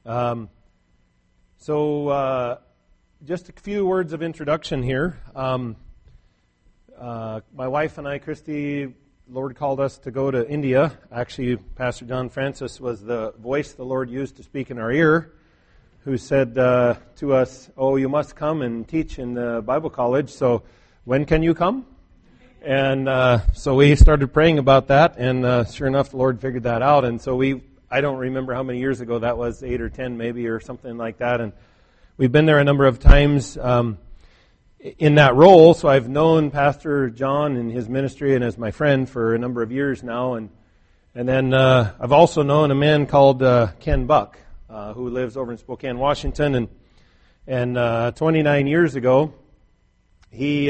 Um, just a few words of introduction here. My wife and I, Christy, Lord called us to go to India. Actually, Pastor John Francis was the voice the Lord used to speak in our ear, who said to us, "Oh, you must come and teach in the Bible college, so when can you come?" And so we started praying about that, and sure enough, the Lord figured that out. And so I don't remember how many years ago that was, 8 or 10 maybe, or something like that. And we've been there a number of times in that role. So I've known Pastor John and his ministry and as my friend for a number of years now. And then I've also known a man called Ken Buck, who lives over in Spokane, Washington. And 29 years ago, he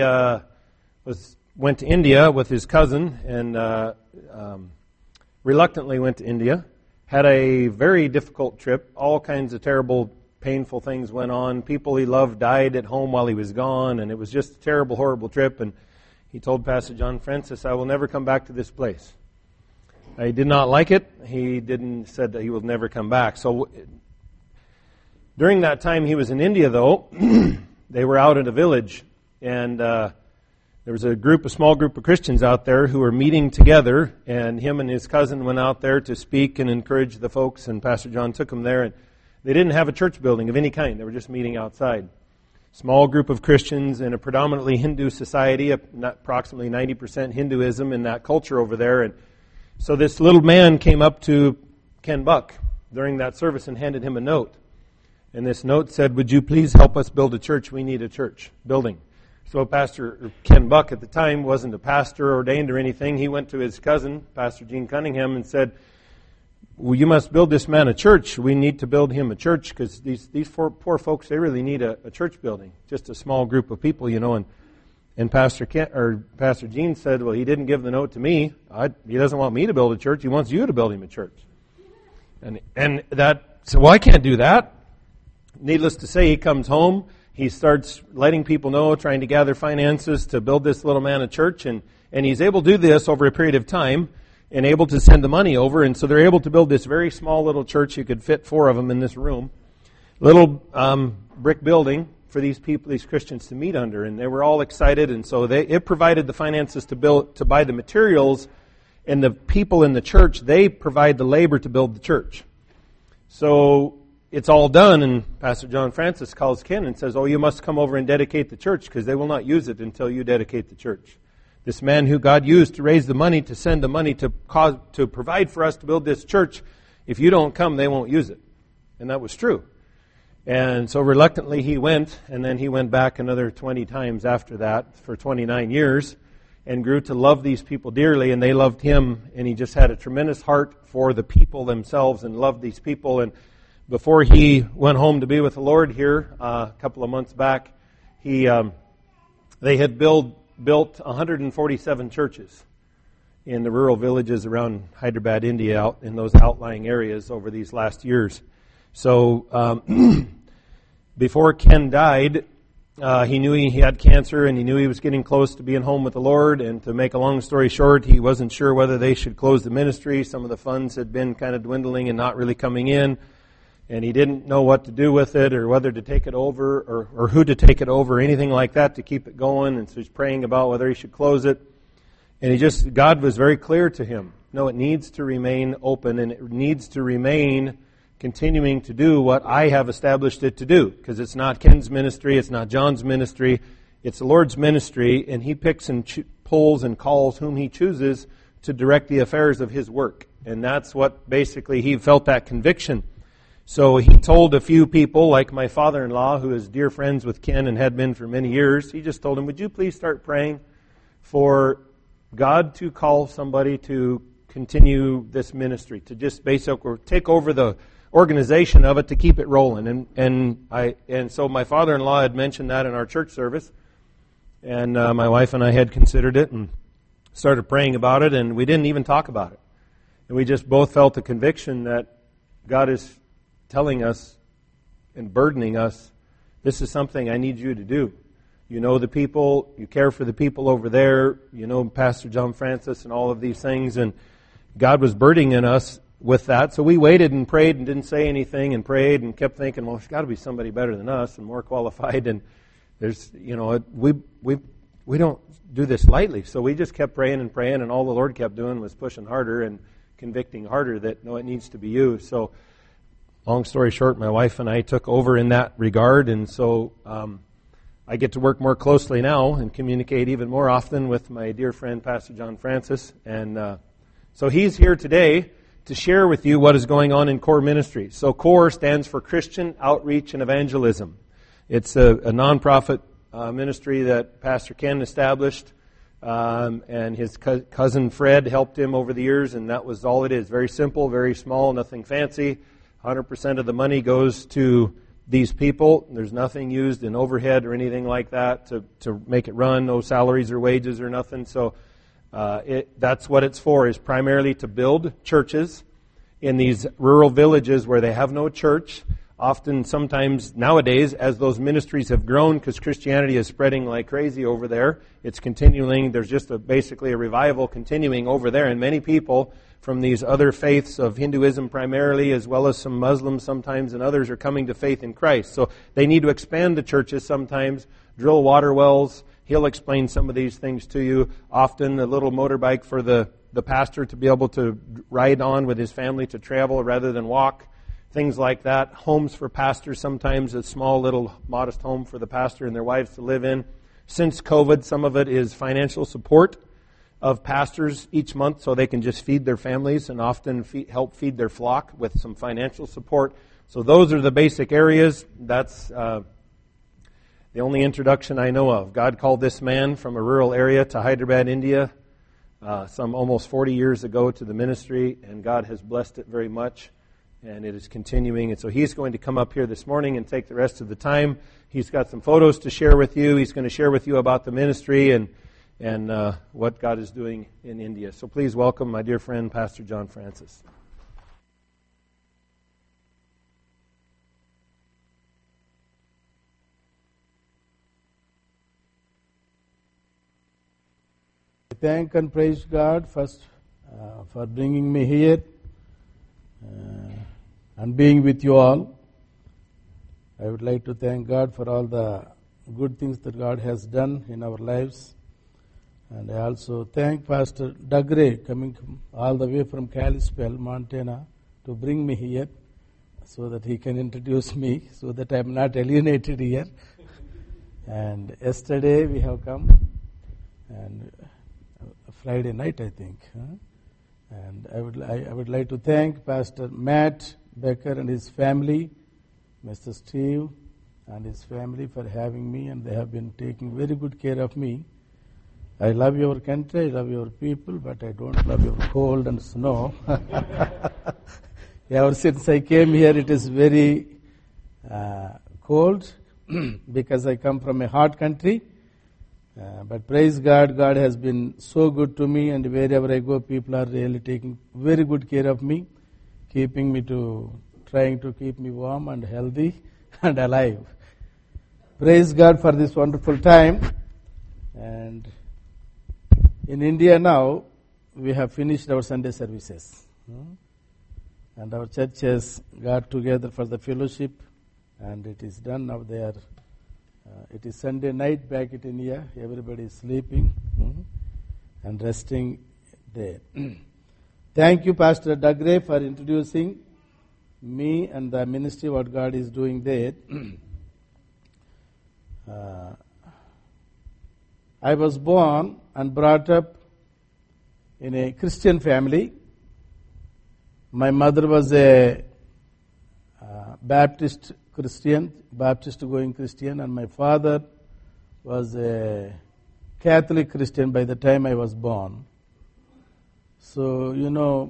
went to India with his cousin and reluctantly went to India. Had a very difficult trip. All kinds of terrible, painful things went on. People he loved died at home while he was gone, and it was just a terrible, horrible trip. And he told Pastor John Francis, "I will never come back to this place." He did not like it. He said that he will never come back. So during that time he was in India, though, they were out in a village, and there was a small group of Christians out there who were meeting together, and him and his cousin went out there to speak and encourage the folks, and Pastor John took them there, and they didn't have a church building of any kind. They were just meeting outside. Small group of Christians in a predominantly Hindu society, approximately 90% Hinduism in that culture over there. And so this little man came up to Ken Buck during that service and handed him a note. And this note said, "Would you please help us build a church? We need a church building." So Pastor Ken Buck at the time wasn't a pastor ordained or anything. He went to his cousin, Pastor Gene Cunningham, and said, "Well, you must build this man a church. We need to build him a church because these poor folks, they really need a church building. Just a small group of people, you know." And Pastor Gene said, "Well, he didn't give the note to me. He doesn't want me to build a church. He wants you to build him a church." And that said, "Well, I can't do that." Needless to say, he comes home. He starts letting people know, trying to gather finances to build this little man a church. And he's able to do this over a period of time and able to send the money over. And so they're able to build this very small little church. You could fit 4 of them in this room. Little brick building for these people, these Christians to meet under. And they were all excited. And so it provided the finances to buy the materials. And the people in the church, they provide the labor to build the church. So it's all done, and Pastor John Francis calls Ken and says, "Oh, you must come over and dedicate the church because they will not use it until you dedicate the church." This man who God used to raise the money, to send the money to provide for us to build this church, if you don't come, they won't use it. And that was true. And so reluctantly he went, and then he went back another 20 times after that for 29 years and grew to love these people dearly, and they loved him, and he just had a tremendous heart for the people themselves and loved these people. And before he went home to be with the Lord here a couple of months back, they had built 147 churches in the rural villages around Hyderabad, India, out in those outlying areas over these last years. So before Ken died, he knew he had cancer, and he knew he was getting close to being home with the Lord. And to make a long story short, he wasn't sure whether they should close the ministry. Some of the funds had been kind of dwindling and not really coming in. And he didn't know what to do with it, or whether to take it over, or who to take it over, or anything like that to keep it going. And so he's praying about whether he should close it. And God was very clear to him. No, it needs to remain open, and it needs to remain continuing to do what I have established it to do. Because it's not Ken's ministry, it's not John's ministry, it's the Lord's ministry, and he picks and pulls and calls whom he chooses to direct the affairs of his work. And that's what basically he felt that conviction. So he told a few people, like my father-in-law, who is dear friends with Ken and had been for many years, he just told him, "Would you please start praying for God to call somebody to continue this ministry, to just basically take over the organization of it, to keep it rolling." And so my father-in-law had mentioned that in our church service, and my wife and I had considered it and started praying about it, and we didn't even talk about it. And we just both felt the conviction that God is telling us and burdening us, this is something I need you to do. You know the people, you care for the people over there, you know Pastor John Francis and all of these things, and God was burdening in us with that. So we waited and prayed and didn't say anything and prayed and kept thinking, well, there's got to be somebody better than us and more qualified. And there's, we don't do this lightly. So we just kept praying, and all the Lord kept doing was pushing harder and convicting harder that, no, it needs to be you. So long story short, my wife and I took over in that regard. And so I get to work more closely now and communicate even more often with my dear friend, Pastor John Francis. And so he's here today to share with you what is going on in CORE Ministries. So CORE stands for Christian Outreach and Evangelism. It's a nonprofit ministry that Pastor Ken established, and his cousin Fred helped him over the years, and that was all it is. Very simple, very small, nothing fancy. 100% of the money goes to these people. There's nothing used in overhead or anything like that to make it run, no salaries or wages or nothing. So that's what it's for, is primarily to build churches in these rural villages where they have no church. Often, sometimes, nowadays, as those ministries have grown, because Christianity is spreading like crazy over there, it's continuing. There's just basically a revival continuing over there. And many people from these other faiths of Hinduism primarily, as well as some Muslims sometimes and others, are coming to faith in Christ. So they need to expand the churches sometimes, drill water wells. He'll explain some of these things to you. Often a little motorbike for the pastor to be able to ride on with his family to travel rather than walk. Things like that. Homes for pastors, sometimes a small little modest home for the pastor and their wives to live in. Since COVID, some of it is financial support of pastors each month so they can just feed their families and often help feed their flock with some financial support. So those are the basic areas. That's the only introduction I know of. God called this man from a rural area to Hyderabad, India, some almost 40 years ago to the ministry, and God has blessed it very much, and it is continuing. And so he's going to come up here this morning and take the rest of the time. He's got some photos to share with you. He's going to share with you about the ministry and what God is doing in India. So please welcome my dear friend, Pastor John Francis. Thank and praise God first for bringing me here and being with you all. I would like to thank God for all the good things that God has done in our lives. And I also thank Pastor Doug Ray coming all the way from Kalispell, Montana, to bring me here so that he can introduce me so that I am not alienated here. And yesterday we have come, and Friday night, I think. And I would like to thank Pastor Matt Becker and his family, Mr. Steve and his family for having me, and they have been taking very good care of me. I love your country, I love your people, but I don't love your cold and snow. Ever since I came here, it is very cold because I come from a hot country. But praise God, God has been so good to me, and wherever I go, people are really taking very good care of me, trying to keep me warm and healthy and alive. Praise God for this wonderful time. And in India now, we have finished our Sunday services. And our church has got together for the fellowship, and it is done now there. It is Sunday night back in India. Everybody is sleeping and resting there. Thank you, Pastor Doug Ray, for introducing me and the ministry, what God is doing there. I was born and brought up in a Christian family. My mother was a Baptist going Christian, and my father was a Catholic Christian by the time I was born. So,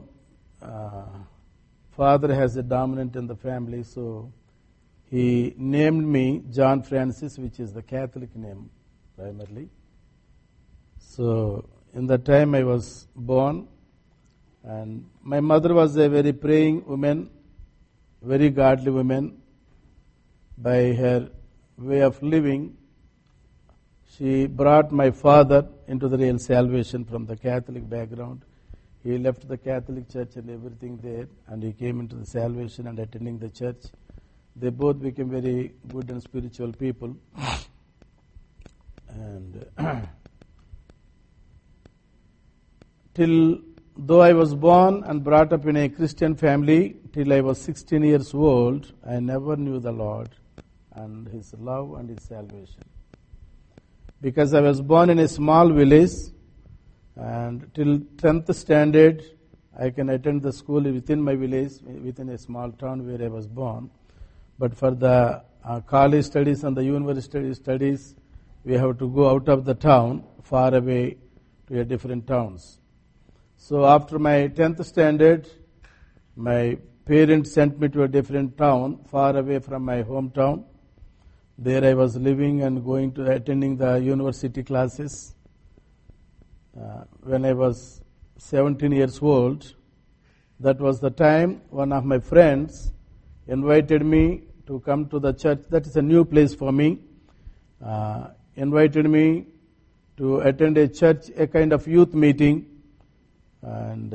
father has a dominant in the family, so he named me John Francis, which is the Catholic name primarily. So, in the time I was born, and my mother was a very praying woman, very godly woman. By her way of living, she brought my father into the real salvation from the Catholic background. He left the Catholic Church and everything there, and he came into the salvation and attending the church. They both became very good and spiritual people. And though I was born and brought up in a Christian family, till I was 16 years old, I never knew the Lord and His love and His salvation. Because I was born in a small village, and till 10th standard, I can attend the school within my village, within a small town where I was born. But for the college studies and the university studies, we have to go out of the town, far away to a different towns. So after my 10th standard, my parents sent me to a different town, far away from my hometown. There I was living and going to attending the university classes. When I was 17 years old, that was the time one of my friends invited me to come to the church. That is a new place for me. Invited me to attend a church, a kind of youth meeting. And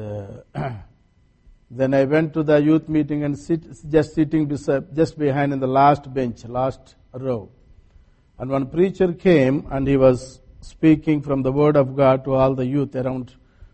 then I went to the youth meeting and sitting just behind in the last bench, last row. And one preacher came and he was speaking from the word of God to all the youth. Around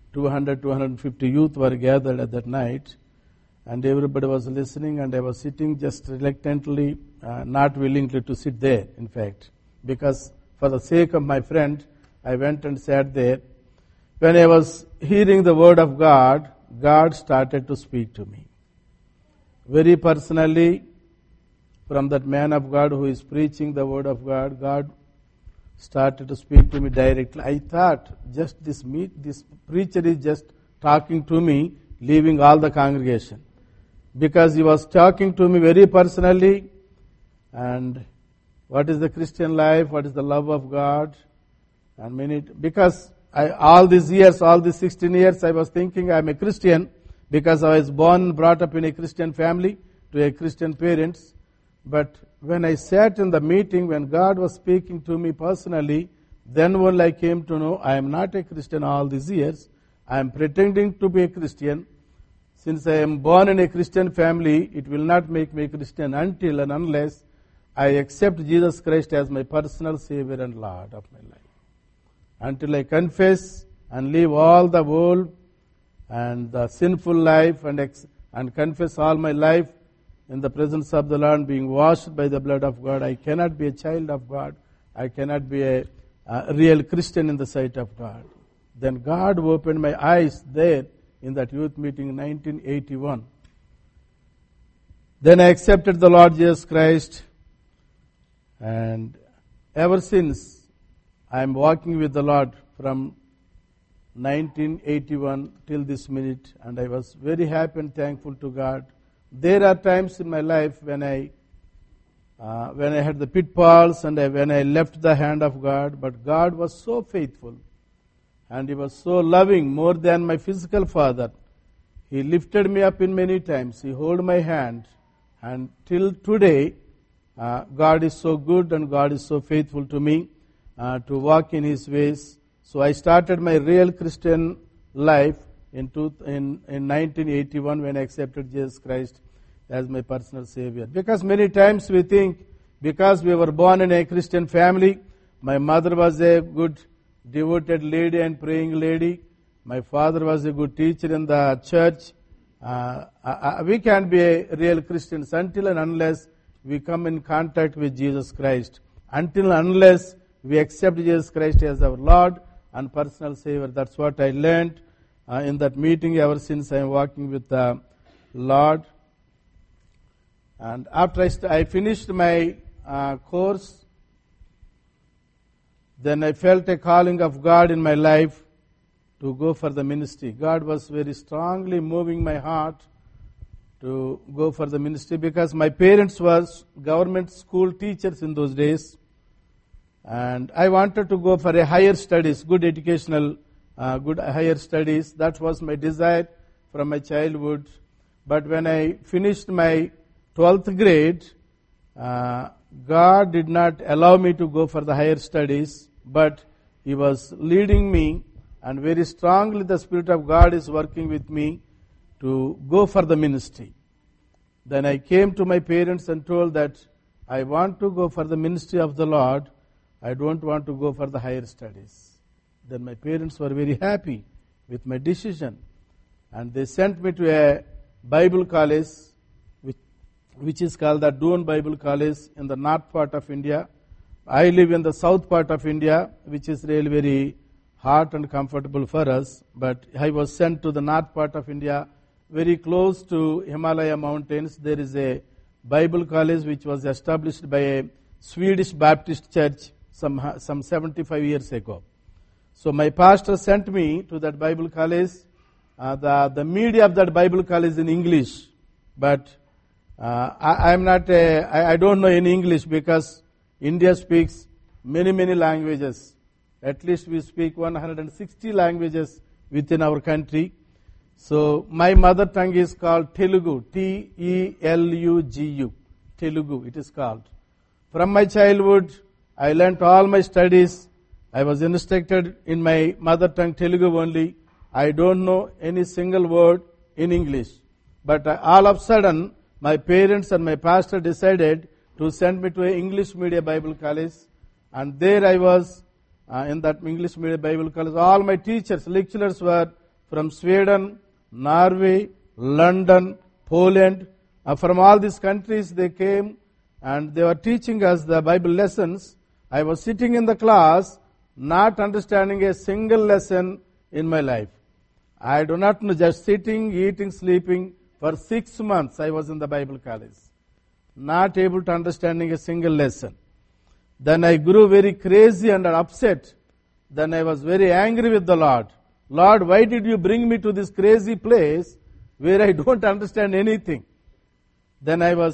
250 youth were gathered at that night. And everybody was listening, and I was sitting just reluctantly, not willingly to sit there, in fact. Because for the sake of my friend, I went and sat there. When I was hearing the word of God, God started to speak to me. Very personally, from that man of God who is preaching the word of God, God started to speak to me directly. I thought, just this preacher is just talking to me, leaving all the congregation. Because he was talking to me very personally, and what is the Christian life, what is the love of God, and because all these 16 years, I was thinking I am a Christian, because I was born and brought up in a Christian family, to a Christian parents. But when I sat in the meeting, when God was speaking to me personally, then only I came to know I am not a Christian all these years. I am pretending to be a Christian. Since I am born in a Christian family, it will not make me a Christian until and unless I accept Jesus Christ as my personal Savior and Lord of my life. Until I confess and leave all the world and the sinful life and confess all my life in the presence of the Lord, being washed by the blood of God, I cannot be a child of God. I cannot be a real Christian in the sight of God. Then God opened my eyes there in that youth meeting in 1981. Then I accepted the Lord Jesus Christ, and ever since I am walking with the Lord from 1981 till this minute, and I was very happy and thankful to God. There are times in my life when I had the pitfalls and when I left the hand of God, but God was so faithful and He was so loving, more than my physical father. He lifted me up in many times. He held my hand, and till today, God is so good and God is so faithful to me to walk in His ways. So I started my real Christian life in 1981 when I accepted Jesus Christ as my personal Savior. Because many times we think, because we were born in a Christian family, my mother was a good devoted lady and praying lady, my father was a good teacher in the church, we can't be a real Christians until and unless we come in contact with Jesus Christ, until and unless we accept Jesus Christ as our Lord and personal Savior. That's what I learned in that meeting ever since I am walking with the Lord. And after I finished my course, then I felt a calling of God in my life to go for the ministry. God was very strongly moving my heart to go for the ministry, because my parents were government school teachers in those days, and I wanted to go for a higher studies, good educational, good higher studies. That was my desire from my childhood. But when I finished my 12th grade, God did not allow me to go for the higher studies, but He was leading me and very strongly the Spirit of God is working with me to go for the ministry. Then I came to my parents and told that I want to go for the ministry of the Lord. I don't want to go for the higher studies. Then my parents were very happy with my decision, and they sent me to a Bible college, which is called the Doon Bible College in the north part of India. I live in the south part of India, which is really very hot and comfortable for us, but I was sent to the north part of India, very close to Himalaya mountains. There is a Bible college which was established by a Swedish Baptist church some 75 years ago. So my pastor sent me to that Bible college. The media of that Bible college is in English, but I don't know any English because India speaks many languages. At least we speak 160 languages within our country. So my mother tongue is called Telugu, Telugu, Telugu it is called. From my childhood, I learnt all my studies. I was instructed in my mother tongue Telugu only. I don't know any single word in English. But all of a sudden, my parents and my pastor decided to send me to an English medium Bible college. And there I was in that English medium Bible college. All my teachers, lecturers were from Sweden, Norway, London, Poland. From all these countries they came and they were teaching us the Bible lessons. I was sitting in the class, not understanding a single lesson in my life. I do not know, just sitting, eating, sleeping. For 6 months I was in the Bible college, not able to understanding a single lesson. Then I grew very crazy and upset. Then I was very angry with the Lord. Lord, why did you bring me to this crazy place where I don't understand anything? Then I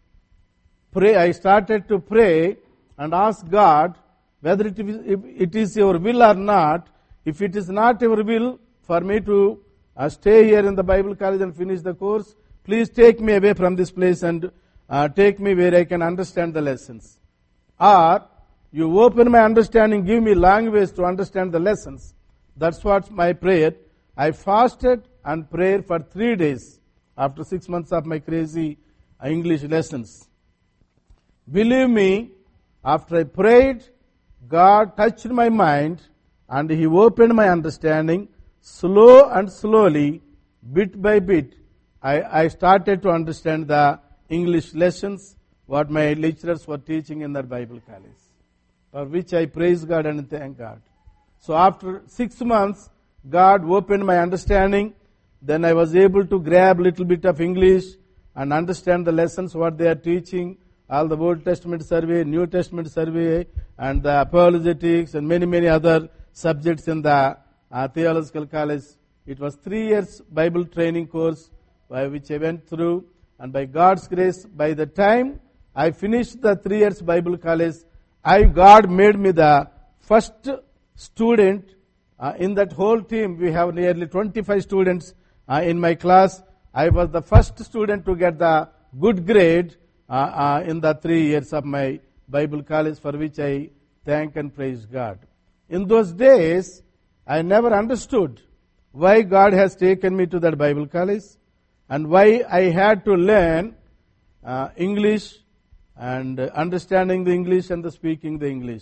started to pray and ask God whether it is your will or not. If it is not your will for me to stay here in the Bible college and finish the course, please take me away from this place and take me where I can understand the lessons. Or you open my understanding, give me language to understand the lessons. That's what my prayer. I fasted and prayed for 3 days after 6 months of my crazy English lessons. Believe me, after I prayed, God touched my mind and He opened my understanding. Slow and slowly, bit by bit, I started to understand the English lessons, what my lecturers were teaching in that Bible college, for which I praise God and thank God. So after 6 months, God opened my understanding. Then I was able to grab little bit of English and understand the lessons, what they are teaching, all the Old Testament survey, New Testament survey, and the apologetics and many other subjects in the theological college. It was 3 years Bible training course by which I went through, and by God's grace, by the time I finished the 3 years Bible college, God made me the first student in that whole team. We have nearly 25 students in my class. I was the first student to get the good grade in the 3 years of my Bible college, for which I thank and praise God. In those days, I never understood why God has taken me to that Bible college and why I had to learn English and understanding the English and the speaking the English.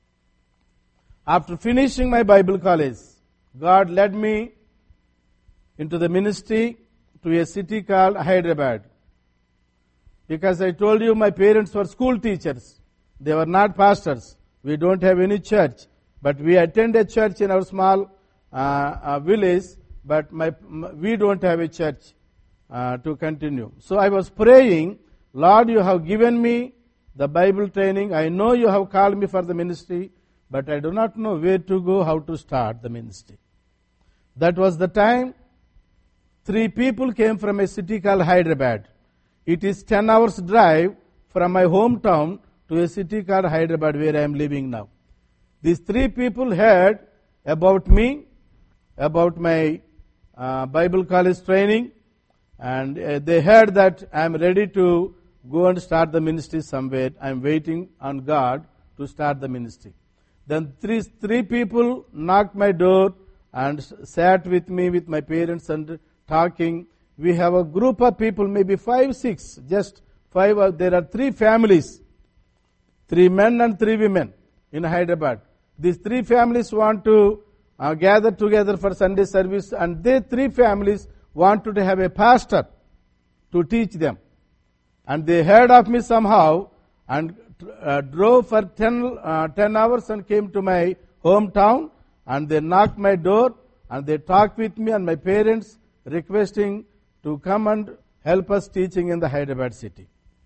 After finishing my Bible college, God led me into the ministry to a city called Hyderabad. Because I told you my parents were school teachers. They were not pastors. We don't have any church. But we attend a church in our small village, but we don't have a church to continue. So I was praying, Lord, you have given me the Bible training. I know you have called me for the ministry, but I do not know where to go, how to start the ministry. That was the time 3 people came from a city called Hyderabad. It is 10 hours drive from my hometown to a city called Hyderabad, where I am living now. These 3 people heard about me, about my Bible college training, and they heard that I am ready to go and start the ministry somewhere. I am waiting on God to start the ministry. Then three people knocked my door and sat with me, with my parents, and talking. We have a group of people, maybe 5, 6, just 5. There are 3 families, 3 men and 3 women in Hyderabad. These 3 families want to gather together for Sunday service, and they 3 families wanted to have a pastor to teach them. And they heard of me somehow and drove for 10 hours and came to my hometown, and they knocked my door and they talked with me and my parents, requesting to come and help us teaching in the Hyderabad city.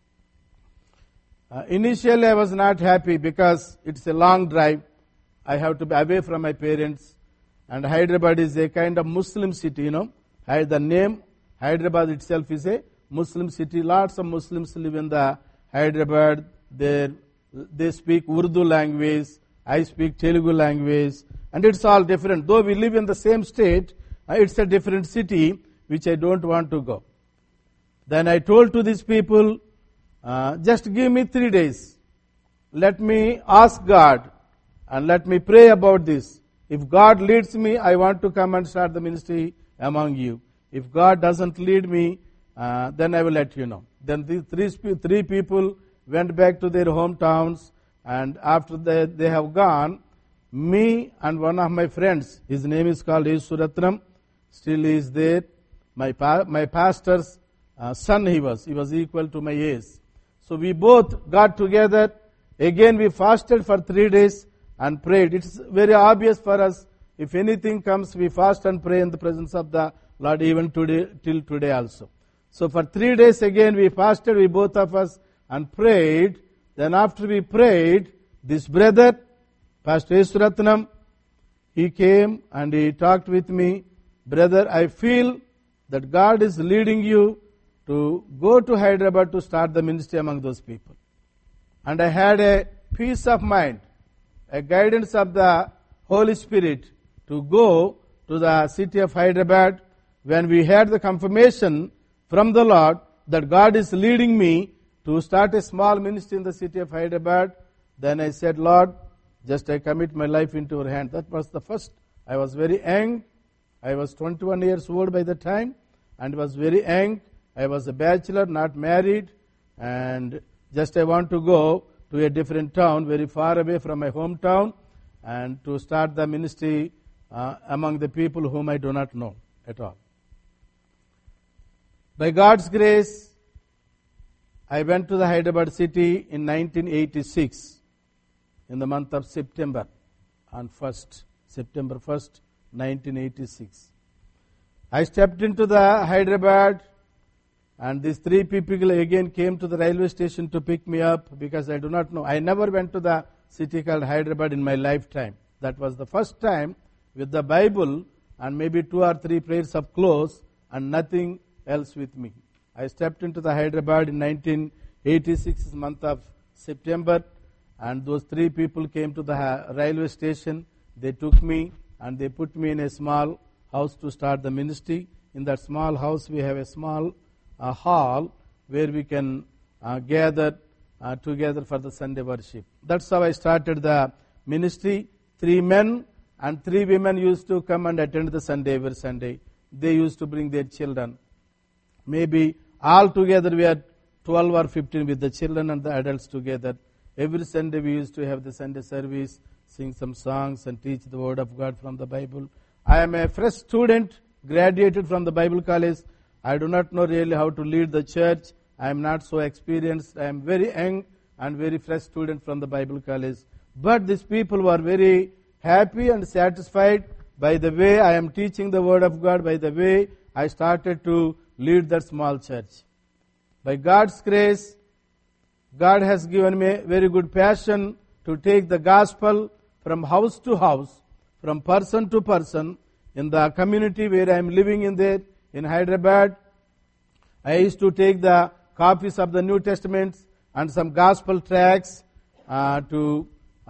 Initially I was not happy because it's a long drive. I have to be away from my parents, and Hyderabad is a kind of Muslim city, The name Hyderabad itself is a Muslim city. Lots of Muslims live in the Hyderabad. They speak Urdu language. I speak Telugu language. And it's all different. Though we live in the same state, it's a different city which I don't want to go. Then I told to these people, just give me 3 days. Let me ask God and let me pray about this. If God leads me, I want to come and start the ministry among you. If God doesn't lead me, then I will let you know. Then these 3 people went back to their hometowns, and after they have gone, me and one of my friends, his name is called Yesuratnam, still he is there. My pastor's son he was equal to my age. So we both got together. Again we fasted for 3 days and prayed. It's very obvious for us. If anything comes, we fast and pray in the presence of the Lord, even today, till today also. So for 3 days again we fasted, we both of us, and prayed. Then after we prayed, this brother, Pastor Yesuratnam, he came and he talked with me. Brother, I feel that God is leading you to go to Hyderabad to start the ministry among those people. And I had a peace of mind, a guidance of the Holy Spirit to go to the city of Hyderabad. When we had the confirmation from the Lord that God is leading me to start a small ministry in the city of Hyderabad, then I said, Lord, just I commit my life into your hand. That was the first. I was very young. I was 21 years old by the time, and was very young. I was a bachelor, not married, and just I want to go to a different town, very far away from my hometown, and to start the ministry among the people whom I do not know at all. By God's grace, I went to the Hyderabad city in 1986, in the month of September, on September 1st, 1986. I stepped into the Hyderabad, and these 3 people again came to the railway station to pick me up, because I do not know. I never went to the city called Hyderabad in my lifetime. That was the first time with the Bible and maybe 2 or 3 pairs of clothes and nothing else with me. I stepped into the Hyderabad in 1986, month of September, and those 3 people came to the railway station. They took me and they put me in a small house to start the ministry. In that small house, we have a small hall where we can gather together for the Sunday worship. That's how I started the ministry. 3 men and 3 women used to come and attend the Sunday every Sunday. They used to bring their children. Maybe all together we had 12 or 15 with the children and the adults together. Every Sunday we used to have the Sunday service, sing some songs and teach the word of God from the Bible. I am a fresh student, graduated from the Bible college. I do not know really how to lead the church. I am not so experienced. I am very young and very fresh student from the Bible college. But these people were very happy and satisfied by the way I am teaching the word of God, by the way I started to lead that small church. By God's grace, God has given me a very good passion to take the gospel from house to house, from person to person, in the community where I am living in there, in Hyderabad. I used to take the copies of the New Testaments and some gospel tracts to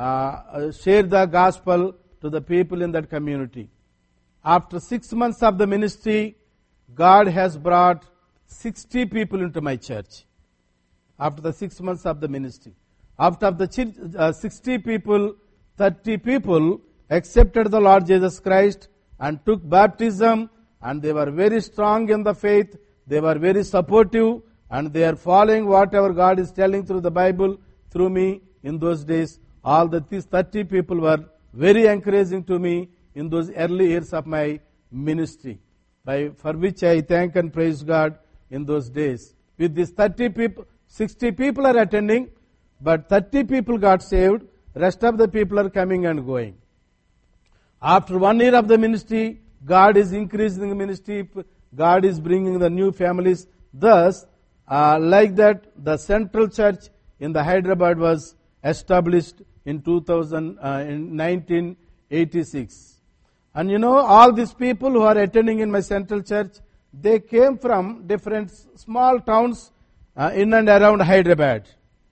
share the gospel to the people in that community. After 6 months of the ministry, God has brought 60 people into my church. After the 6 months of the ministry. After the 60 people, 30 people accepted the Lord Jesus Christ and took baptism, and they were very strong in the faith. They were very supportive, and they are following whatever God is telling through the Bible, through me in those days. All these 30 people were very encouraging to me in those early years of my ministry, for which I thank and praise God in those days. With these 30 people, 60 people are attending, but 30 people got saved. Rest of the people are coming and going. After 1 year of the ministry, God is increasing the ministry. God is bringing the new families. Thus, like that, the central church in the Hyderabad was established in 1986. And you know, all these people who are attending in my central church, they came from different small towns in and around Hyderabad.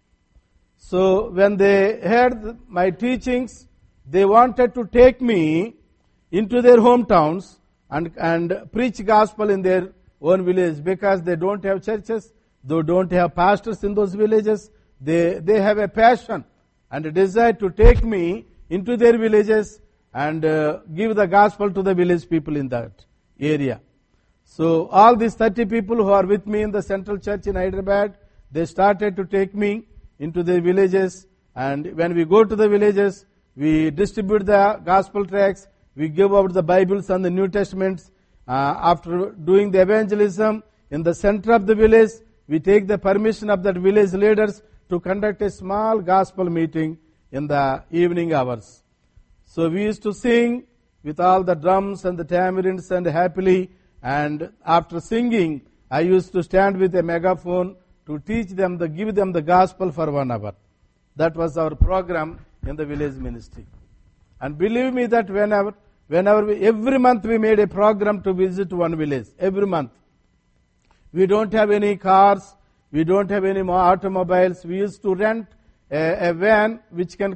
So when they heard my teachings, they wanted to take me into their hometowns and preach gospel in their own village, because they don't have churches, they don't have pastors in those villages. They have a passion and a desire to take me into their villages and give the gospel to the village people in that area. So all these 30 people who are with me in the central church in Hyderabad, they started to take me into their villages, and when we go to the villages, we distribute the gospel tracts, we give out the Bibles and the New Testaments. After doing the evangelism in the center of the village, we take the permission of the village leaders to conduct a small gospel meeting in the evening hours. So we used to sing with all the drums and the tamarins and happily, and after singing, I used to stand with a megaphone to teach them, give them the gospel for 1 hour. That was our program in the village ministry. And believe me that every month we made a program to visit one village, every month. We don't have any cars, we don't have any more automobiles. We used to rent a van which can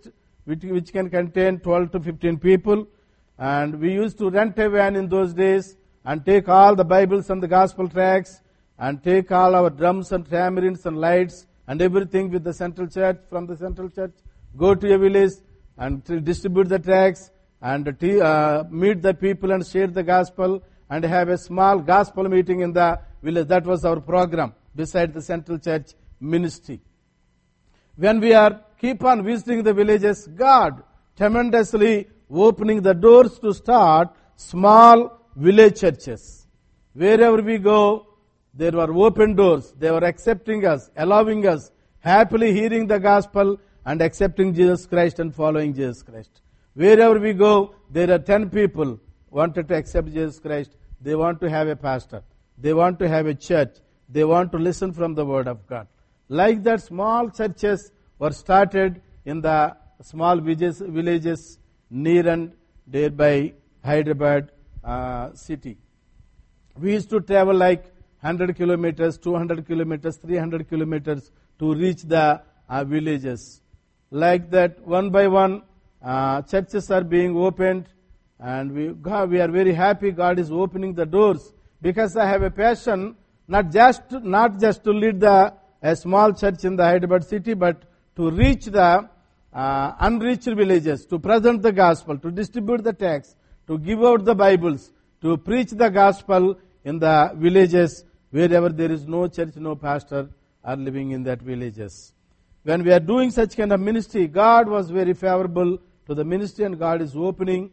contain 12 to 15 people, and we used to rent a van in those days and take all the Bibles and the gospel tracts and take all our drums and tamarins and lights and everything with the central church, from the central church, go to a village and distribute the tracts and meet the people and share the gospel and have a small gospel meeting in the village. That was our program beside the central church ministry. When we keep on visiting the villages, God tremendously opening the doors to start small village churches. Wherever we go, there were open doors. They were accepting us, allowing us, happily hearing the gospel and accepting Jesus Christ and following Jesus Christ. Wherever we go, there are 10 people wanted to accept Jesus Christ. They want to have a pastor. They want to have a church. They want to listen from the word of God. Like that, small churches were started in the small villages near and nearby Hyderabad city. We used to travel like 100 kilometers, 200 kilometers, 300 kilometers to reach the villages. Like that, one by one, churches are being opened, and we are very happy God is opening the doors, because I have a passion not just to lead a small church in the Hyderabad city, but to reach the unreached villages, to present the gospel, to distribute the texts, to give out the Bibles, to preach the gospel in the villages wherever there is no church, no pastor are living in that villages. When we are doing such kind of ministry, God was very favorable to the ministry, and God is opening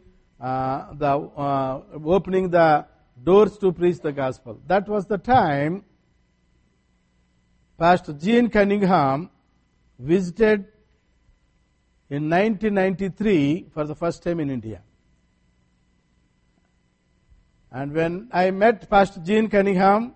the doors to preach the gospel. That was the time Pastor Gene Cunningham visited in 1993 for the first time in India. And when I met Pastor Gene Cunningham,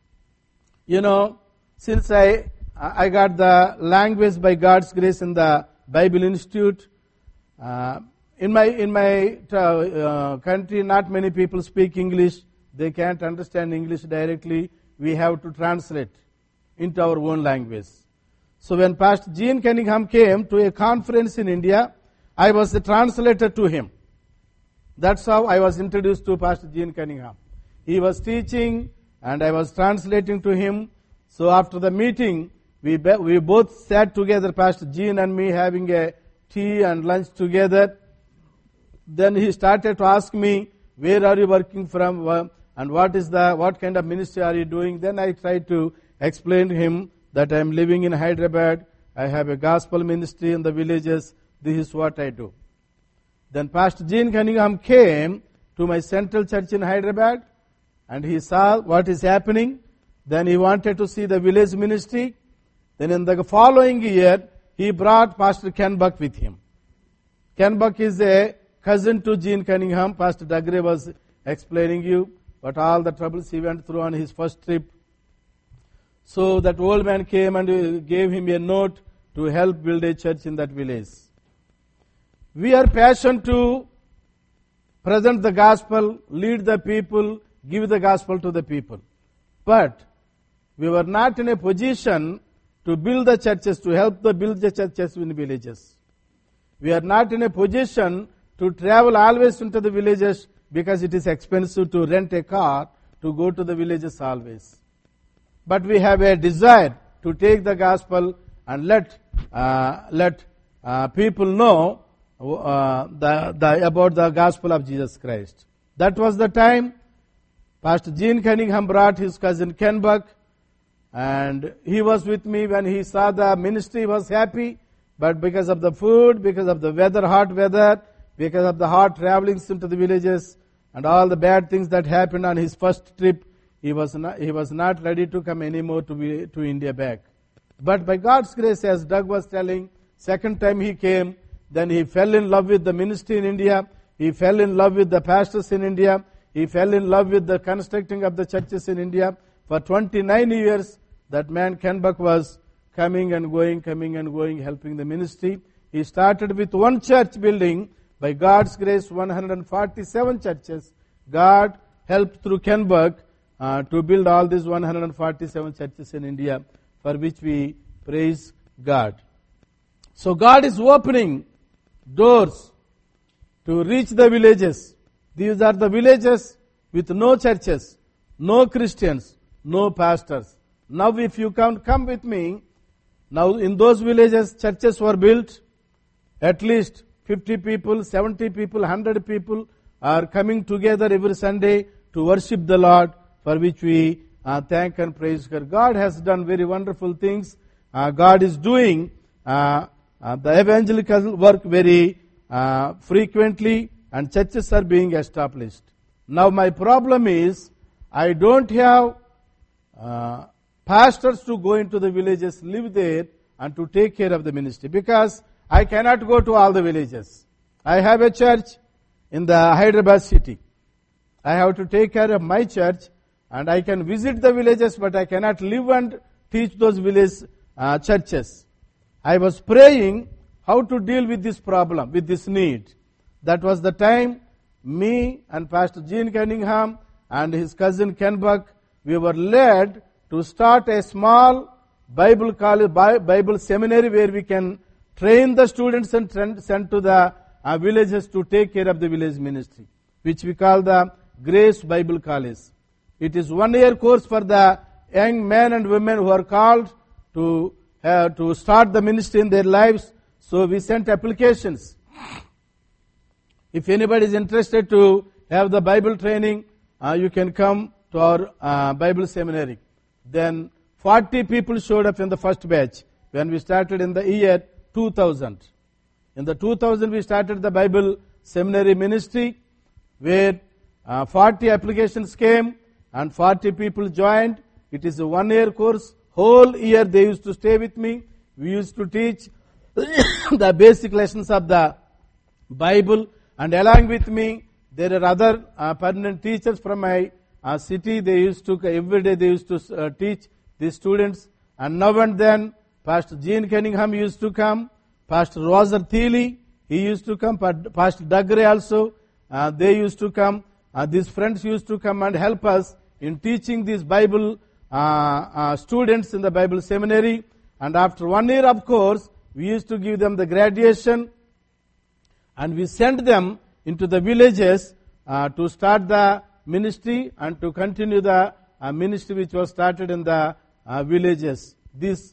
since I got the language by God's grace in the Bible Institute, in my country, not many people speak English. They can't understand English directly. We have to translate into our own language. So when Pastor Gene Cunningham came to a conference in India, I was the translator to him. That's how I was introduced to Pastor Gene Cunningham. He was teaching and I was translating to him. So after the meeting, we both sat together, Pastor Gene and me, having a tea and lunch together. Then he started to ask me, where are you working from, and what kind of ministry are you doing? Then I tried to explain to him that I am living in Hyderabad. I have a gospel ministry in the villages. This is what I do. Then Pastor Gene Cunningham came to my central church in Hyderabad, and he saw what is happening. Then he wanted to see the village ministry. Then in the following year, he brought Pastor Ken Buck with him. Ken Buck is a cousin to Gene Cunningham. Pastor Dagre was explaining you what all the troubles he went through on his first trip. So that old man came and gave him a note to help build a church in that village. We are passionate to present the gospel, lead the people, give the gospel to the people. But we were not in a position to build the churches, to help build the churches in villages. We are not in a position to travel always into the villages because it is expensive to rent a car to go to the villages always. But we have a desire to take the gospel and let people know about the gospel of Jesus Christ. That was the time Pastor Gene Cunningham brought his cousin Ken Buck, and he was with me when he saw the ministry. He was happy, but because of the food, because of the weather, hot weather, because of the hard travelings into the villages, and all the bad things that happened on his first trip, he was not ready to come anymore to India back. But by God's grace, as Doug was telling, second time he came, then he fell in love with the ministry in India. He fell in love with the pastors in India. He fell in love with the constructing of the churches in India. For 29 years, that man Ken Buck was coming and going, helping the ministry. He started with one church building. By God's grace, 147 churches. God helped through Ken Buck to build all these 147 churches in India, for which we praise God. So God is opening doors to reach the villages. These are the villages with no churches, no Christians, no pastors. Now if you come with me, now in those villages churches were built. At least 50 people, 70 people, 100 people are coming together every Sunday to worship the Lord, for which we thank and praise God. God has done very wonderful things. God is doing the evangelical work very frequently, and churches are being established. Now my problem is, I don't have pastors to go into the villages, live there, and to take care of the ministry, because I cannot go to all the villages. I have a church in the Hyderabad city. I have to take care of my church, and I can visit the villages, but I cannot live and teach those village churches. I was praying how to deal with this problem, with this need. That was the time me and Pastor Gene Cunningham and his cousin Ken Buck, we were led to start a small Bible college, Bible seminary, where we can train the students and send to the villages to take care of the village ministry, which we call the Grace Bible College. It is 1-year course for the young men and women who are called to start the ministry in their lives. So we sent applications. If anybody is interested to have the Bible training, you can come to our Bible seminary. Then 40 people showed up in the first batch when we started in the year 2000. In the 2000 we started the Bible seminary ministry, where 40 applications came and 40 people joined. It is a 1-year course. Whole year they used to stay with me. We used to teach the basic lessons of the Bible, and along with me there are other permanent teachers from my city. They used to, every day they used to teach the students, and now and then Pastor Gene Cunningham used to come, Pastor Roger Thiele, he used to come, Pastor Dagre also, they used to come. These friends used to come and help us in teaching these Bible students in the Bible seminary. And after 1 year of course, we used to give them the graduation, and we sent them into the villages to start the ministry and to continue the ministry which was started in the villages. This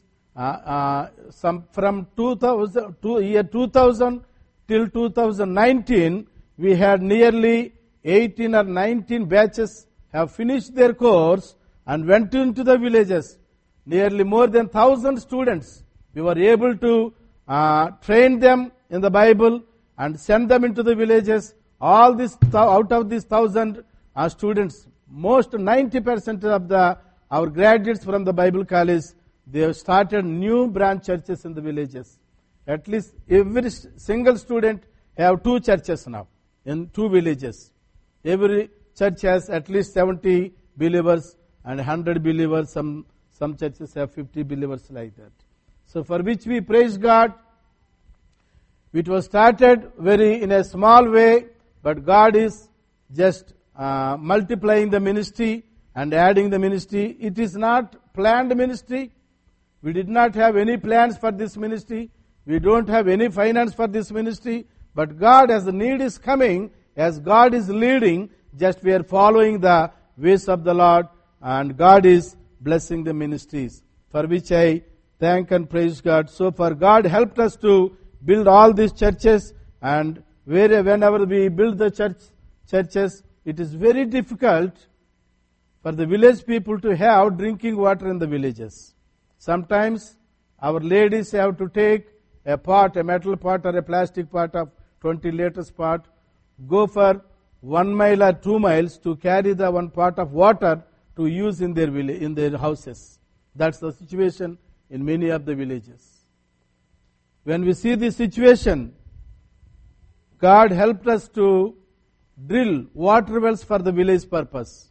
from 2000 till 2019, we had nearly 18 or 19 batches have finished their course and went into the villages. Nearly more than 1,000 students. We were able to train them in the Bible and send them into the villages. All this, out of these 1,000 students, most 90% of our graduates from the Bible college, they have started new branch churches in the villages. At least every single student have 2 churches now in 2 villages. Every church has at least 70 believers and 100 believers. Some churches have 50 believers like that. So for which we praise God. It was started in a small way, but God is just multiplying the ministry and adding the ministry. It is not planned ministry. We did not have any plans for this ministry. We don't have any finance for this ministry. But God, as the need is coming, as God is leading, just we are following the ways of the Lord, and God is blessing the ministries, for which I thank and praise God. So for God helped us to build all these churches, and whenever we build the churches, it is very difficult for the village people to have drinking water in the villages. Sometimes our ladies have to take a pot, a metal pot or a plastic pot of 20 liters pot, go for 1 mile or 2 miles to carry the 1 pot of water to use in their houses. That's the situation in many of the villages. When we see this situation, God helped us to drill water wells for the village purpose.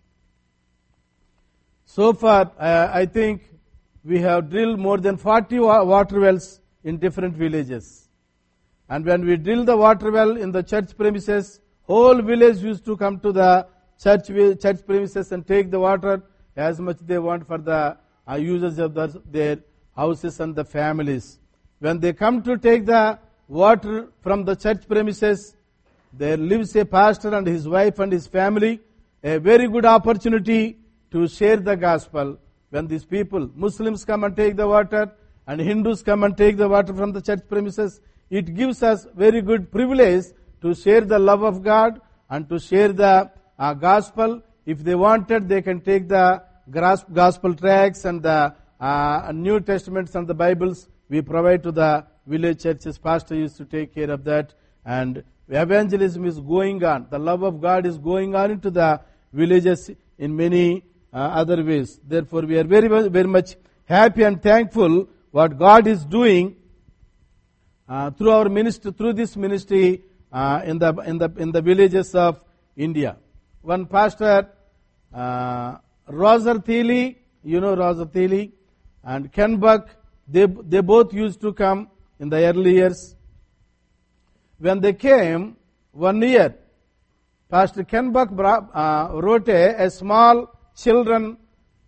So far, I think we have drilled more than 40 water wells in different villages. And when we drill the water well in the church premises, whole village used to come to the church premises and take the water as much they want for the users of their houses and the families. When they come to take the water from the church premises, there lives a pastor and his wife and his family, a very good opportunity to share the gospel. When these people, Muslims, come and take the water and Hindus come and take the water from the church premises, it gives us very good privilege to share the love of God and to share the gospel. If they wanted, they can take the gospel tracts and the New Testaments and the Bibles. We provide to the village churches. Pastor used to take care of that, and evangelism is going on. The love of God is going on into the villages in many other ways. Therefore, we are very, very much happy and thankful what God is doing through our ministry, through this ministry in the villages of India. One pastor, Roger Thiele, you know Roger Thiele, and Ken Buck, they both used to come in the early years. When they came, 1 year, Pastor Ken Buck wrote a small children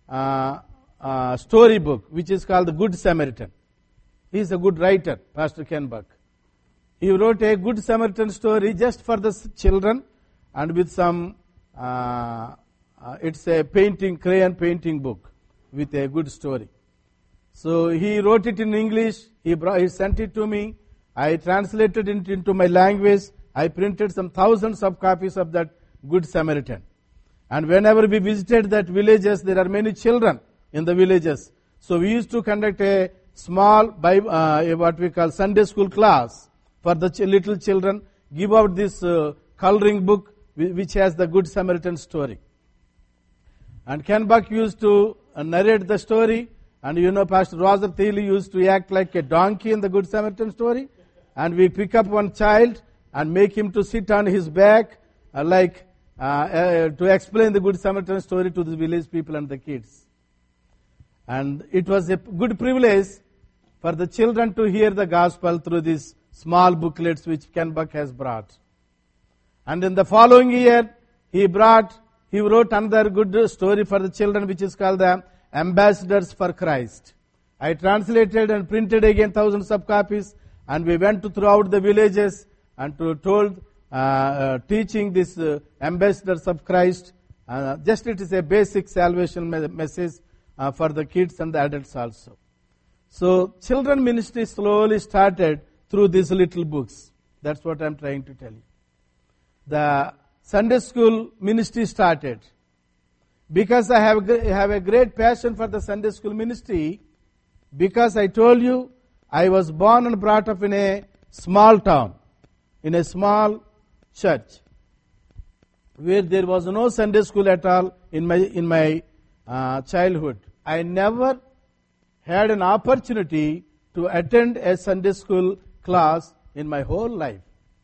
story book, which is called The Good Samaritan. He is a good writer, Pastor Ken Buck. He wrote a Good Samaritan story just for the children, and with some, it's a crayon painting book with a good story. So he wrote it in English, he sent it to me, I translated it into my language, I printed some thousands of copies of that Good Samaritan. And whenever we visited that villages, there are many children in the villages. So we used to conduct a small, what we call Sunday school class for the little children, give out this coloring book which has the Good Samaritan story. And Ken Buck used to narrate the story, and you know Pastor Roger Thiele used to act like a donkey in the Good Samaritan story, and we pick up one child and make him to sit on his back to explain the Good Samaritan story to the village people and the kids. And it was a good privilege for the children to hear the gospel through these small booklets which Ken Buck has brought. And in the following year, he wrote another good story for the children, which is called the Ambassadors for Christ. I translated and printed again thousands of copies, and we went throughout the villages and teaching this Ambassadors of Christ. Just it is a basic salvation message for the kids and the adults also. So children ministry slowly started through these little books. That's what I'm trying to tell you. The Sunday school ministry started. Because I have a great passion for the Sunday school ministry, because I told you I was born and brought up in a small town, in a small church, where there was no Sunday school at all in my childhood. I never had an opportunity to attend a Sunday school class in my whole life.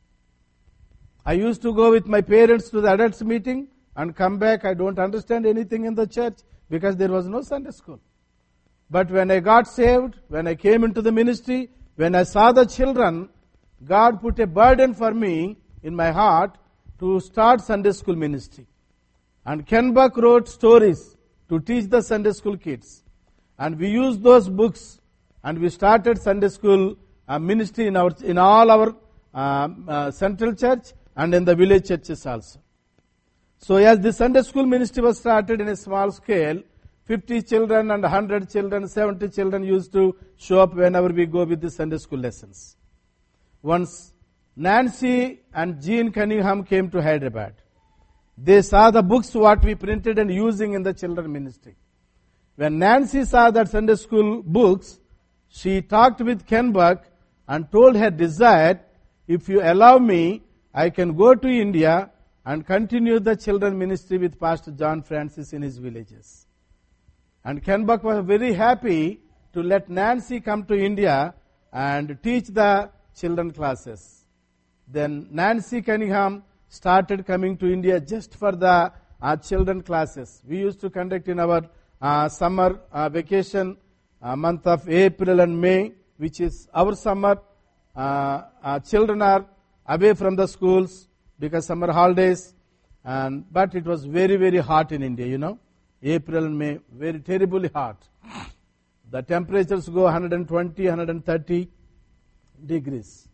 I used to go with my parents to the adults meeting and come back. I don't understand anything in the church because there was no Sunday school. But when I got saved, when I came into the ministry, when I saw the children, God put a burden for me in my heart to start Sunday school ministry. And Ken Buck wrote stories to teach the Sunday school kids. And we used those books and we started Sunday school ministry in all our central church and in the village churches also. So as the Sunday school ministry was started in a small scale, 50 children and 100 children, 70 children used to show up whenever we go with the Sunday school lessons. Once Nancy and Jean Cunningham came to Hyderabad, they saw the books what we printed and using in the children ministry. When Nancy saw that Sunday school books, she talked with Ken Buck and told her desire, if you allow me, I can go to India and continue the children ministry with Pastor John Francis in his villages. And Ken Buck was very happy to let Nancy come to India and teach the children classes. Then Nancy Cunningham started coming to India just for the children classes. We used to conduct in our summer vacation month of April and May, which is our summer. Children are away from the schools because summer holidays, but it was very, very hot in India, April and May, very terribly hot. The temperatures go 120, 130 degrees.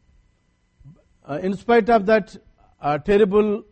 In spite of that terrible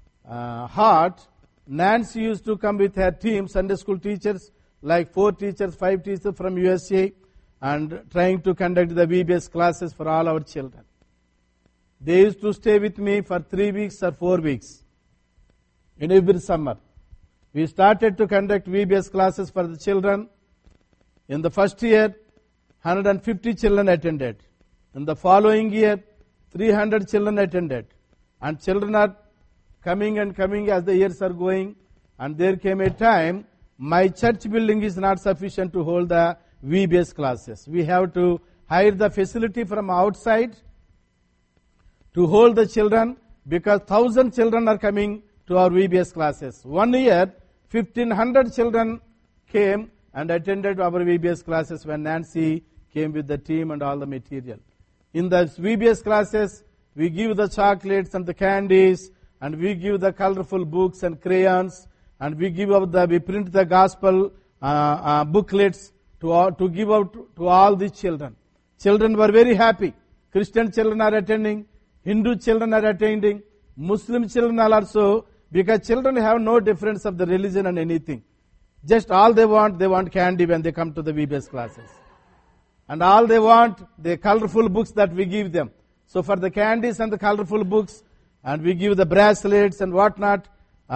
hot, Nancy used to come with her team, Sunday school teachers, like 4 teachers, 5 teachers from USA, and trying to conduct the VBS classes for all our children. They used to stay with me for 3 weeks or 4 weeks in every summer. We started to conduct VBS classes for the children. In the first year, 150 children attended. In the following year, 300 children attended. And children are coming and coming as the years are going. And there came a time, my church building is not sufficient to hold the VBS classes. We have to hire the facility from outside to hold the children, because 1,000 children are coming to our VBS classes. 1 year, 1,500 children came and attended our VBS classes when Nancy came with the team and all the material. In the VBS classes, we give the chocolates and the candies, and we give the colorful books and crayons, and we print the gospel booklets to give out to all the children. Children were very happy. Christian children are attending, Hindu children are attending, Muslim children are also, because children have no difference of the religion and anything. Just all they want candy when they come to the VBS classes. And all they want, the colorful books that we give them. So for the candies and the colorful books, and we give the bracelets and whatnot,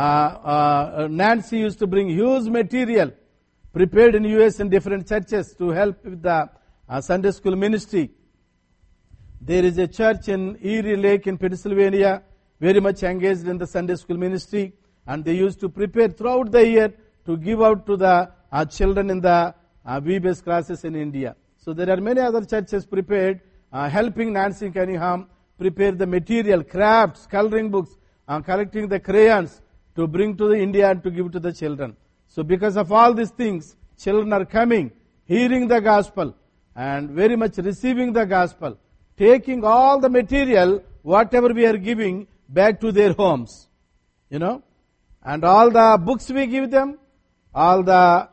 Nancy used to bring huge material prepared in US in different churches to help with the Sunday school ministry. There is a church in Erie Lake in Pennsylvania, very much engaged in the Sunday school ministry, and they used to prepare throughout the year to give out to the children in the VBS classes in India. So there are many other churches prepared, helping Nancy Cunningham prepare the material, crafts, coloring books, collecting the crayons to bring to the India and to give to the children. So because of all these things, children are coming, hearing the gospel, and very much receiving the gospel, taking all the material, whatever we are giving, back to their homes. And all the books we give them, all the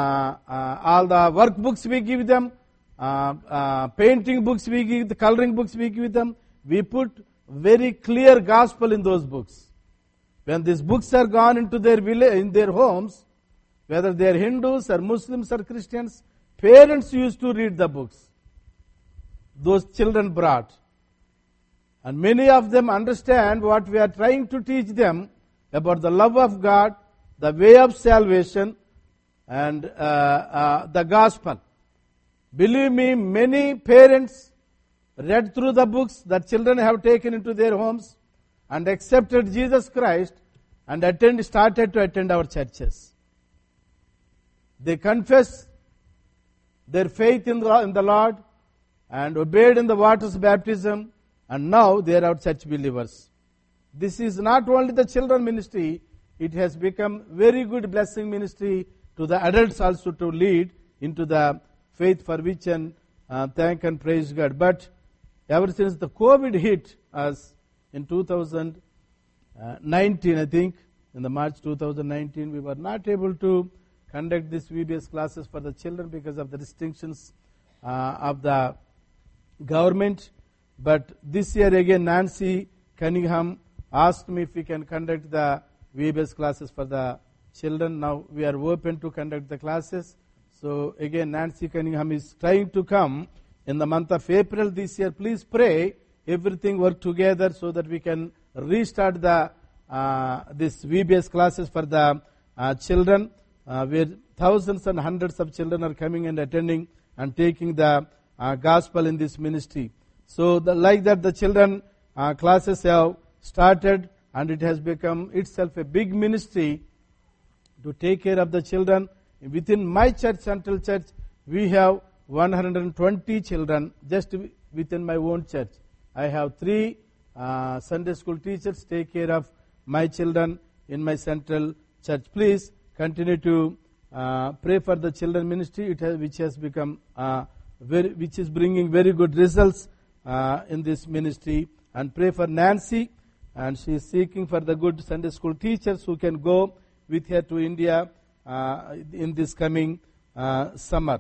workbooks we give them, painting books we give, the coloring books we give them, we put very clear gospel in those books. When these books are gone into their village, in their homes, whether they are Hindus or Muslims or Christians, parents used to read the books those children brought. And many of them understand what we are trying to teach them about the love of God, the way of salvation, and the gospel. Believe me, many parents read through the books that children have taken into their homes and accepted Jesus Christ and started to attend our churches. They confessed their faith in the Lord and obeyed in the waters baptism, and now they are our church believers. This is not only the children ministry, it has become very good blessing ministry to the adults also to lead into the faith for which and thank and praise God. But ever since the COVID hit us in 2019, I think, in the March 2019, we were not able to conduct these VBS classes for the children because of the restrictions of the government. But this year again, Nancy Cunningham asked me if we can conduct the VBS classes for the children. Now we are open to conduct the classes. So again, Nancy Cunningham is trying to come in the month of April this year. Please pray everything work together so that we can restart the this VBS classes for the children, where thousands and hundreds of children are coming and attending and taking the gospel in this ministry. So like that, the children classes have started, and it has become itself a big ministry to take care of the children. Within my church, Central Church, we have 120 children just within my own church. I have 3 Sunday school teachers take care of my children in my Central Church. Please continue to pray for the children ministry, which has become which is bringing very good results in this ministry. And pray for Nancy, and she is seeking for the good Sunday school teachers who can go with her to India in this coming summer.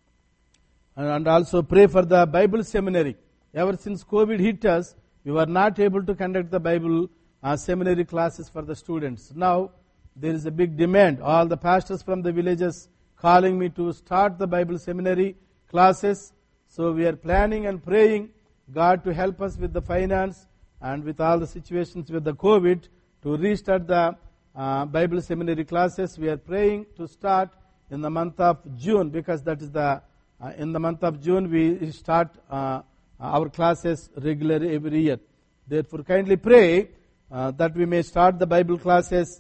And also pray for the Bible seminary. Ever since COVID hit us, we were not able to conduct the Bible seminary classes for the students. Now there is a big demand. All the pastors from the villages calling me to start the Bible seminary classes. So we are planning and praying God to help us with the finance and with all the situations with the COVID to restart the Bible seminary classes. We are praying to start in the month of June, because that is in the month of June we start our classes regularly every year. Therefore, kindly pray that we may start the Bible classes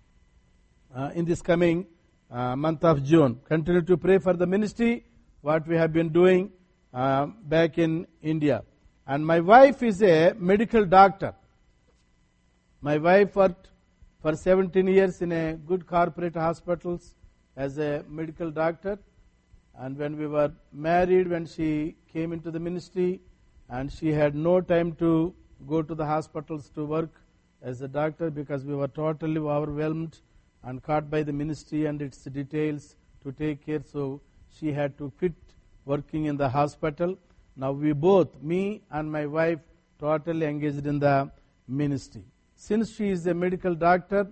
in this coming month of June. Continue to pray for the ministry, what we have been doing back in India. And my wife is a medical doctor. My wife worked for 17 years in a good corporate hospitals as a medical doctor. And when we were married, when she came into the ministry, and she had no time to go to the hospitals to work as a doctor, because we were totally overwhelmed and caught by the ministry and its details to take care. So she had to quit working in the hospital. Now we both, me and my wife, totally engaged in the ministry. Since she is a medical doctor,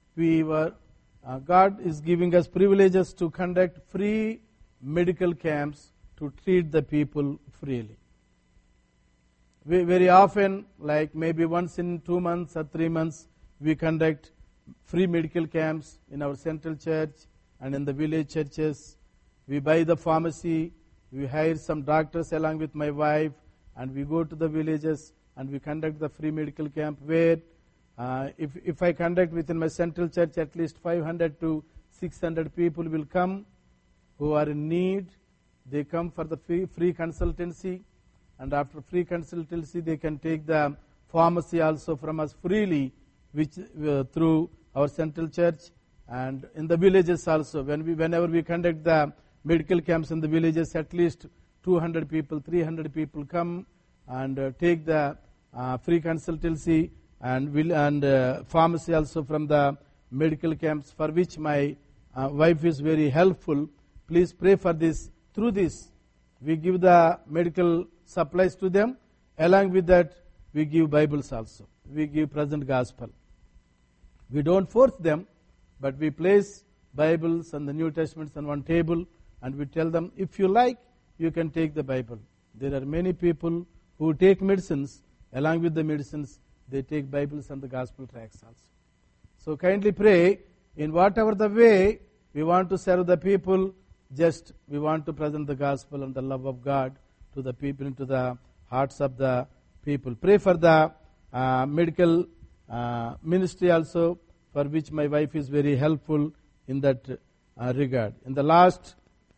God is giving us privileges to conduct free medical camps to treat the people freely. We very often, like maybe once in 2 months or 3 months, we conduct free medical camps in our Central Church and in the village churches. We buy the pharmacy, we hire some doctors along with my wife, and we go to the villages and we conduct the free medical camp where if I conduct within my Central Church, at least 500 to 600 people will come who are in need. They come for the free consultancy, and after free consultancy they can take the pharmacy also from us freely, which through our Central Church. And in the villages also, whenever we conduct the medical camps in the villages, at least 200 people, 300 people come and take the free consultancy and pharmacy also from the medical camps, for which my wife is very helpful. Please pray for this. Through this, we give the medical supplies to them. Along with that, we give Bibles also. We give present gospel. We don't force them, but we place Bibles and the New Testaments on one table, and we tell them, if you like, you can take the Bible. There are many people who take medicines. Along with the medicines, they take Bibles and the gospel tracts also. So kindly pray in whatever the way we want to serve the people, just we want to present the gospel and the love of God to the people, into the hearts of the people. Pray for the medical ministry also, for which my wife is very helpful in that regard. In the last,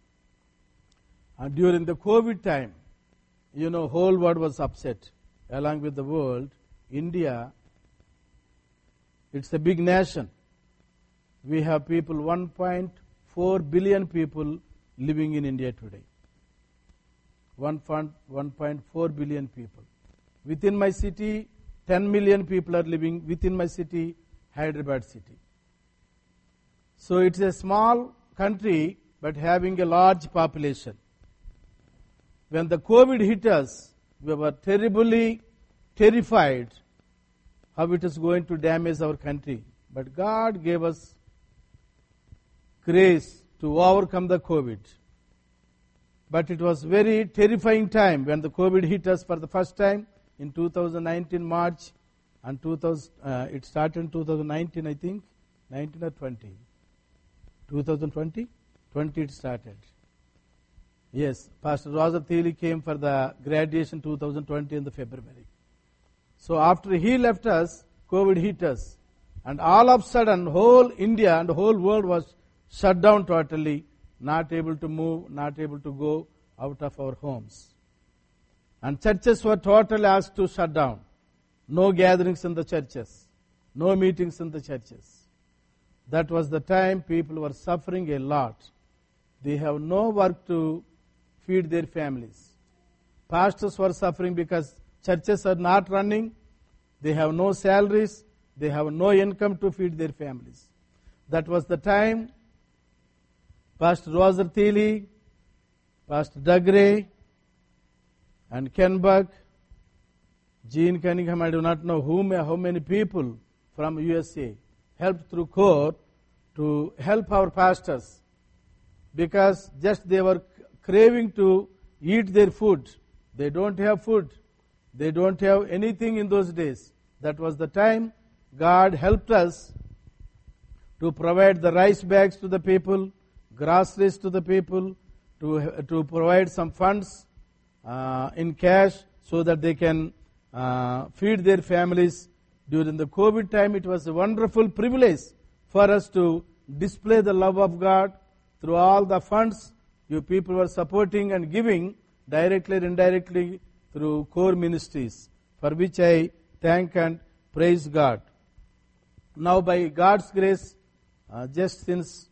during the COVID time, whole world was upset along with the world. India, it's a big nation. We have people, 1.4 billion people living in India today. 1.4 billion people. Within my city, 10 million people are living within my city, Hyderabad city. So it's a small country, but having a large population. When the COVID hit us, we were terribly terrified how it is going to damage our country. But God gave us grace to overcome the COVID. But it was very terrifying time when the COVID hit us for the first time in 2019 March, and it started in 2019, I think, 19 or 20. 2020? 20 it started. Yes, Pastor Roger Thiele came for the graduation 2020 in the February. So after he left us, COVID hit us. And all of a sudden, whole India and the whole world was shut down totally, not able to move, not able to go out of our homes. And churches were totally asked to shut down. No gatherings in the churches, no meetings in the churches. That was the time people were suffering a lot. They have no work to feed their families. Pastors were suffering because churches are not running. They have no salaries. They have no income to feed their families. That was the time Pastor Roger Thiele, Pastor Doug Ray, and Ken Buck, Gene Cunningham, I do not know how many people from USA helped through CORE to help our pastors, because just they were craving to eat their food. They don't have food. They don't have anything in those days. That was the time God helped us to provide the rice bags to the people, groceries to the people, to provide some funds in cash so that they can feed their families. During the COVID time, it was a wonderful privilege for us to display the love of God through all the funds you people were supporting and giving directly or indirectly through CORE ministries, for which I thank and praise God. Now, by God's grace, just since